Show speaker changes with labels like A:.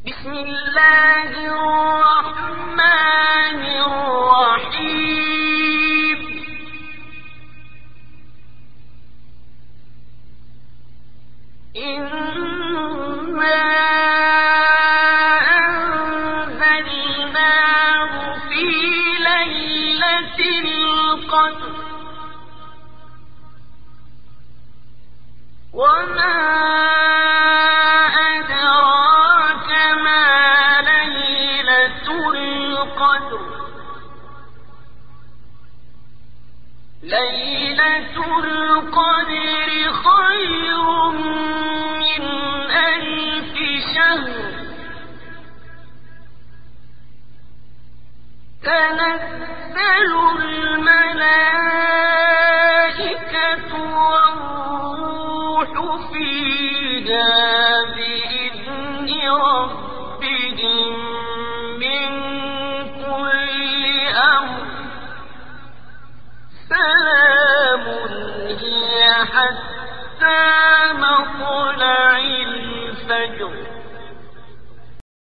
A: بسم الله الرحمن الرحيم. إنا أنزلناه في ليلة القدر وما أدراك ما ليلة القدر. ليلة القدر خير من 1000 شهر. تنزل الملائكة والروح فيها بإذن ربهم من كل أمر. سلام هي حتى مطلع الفجر.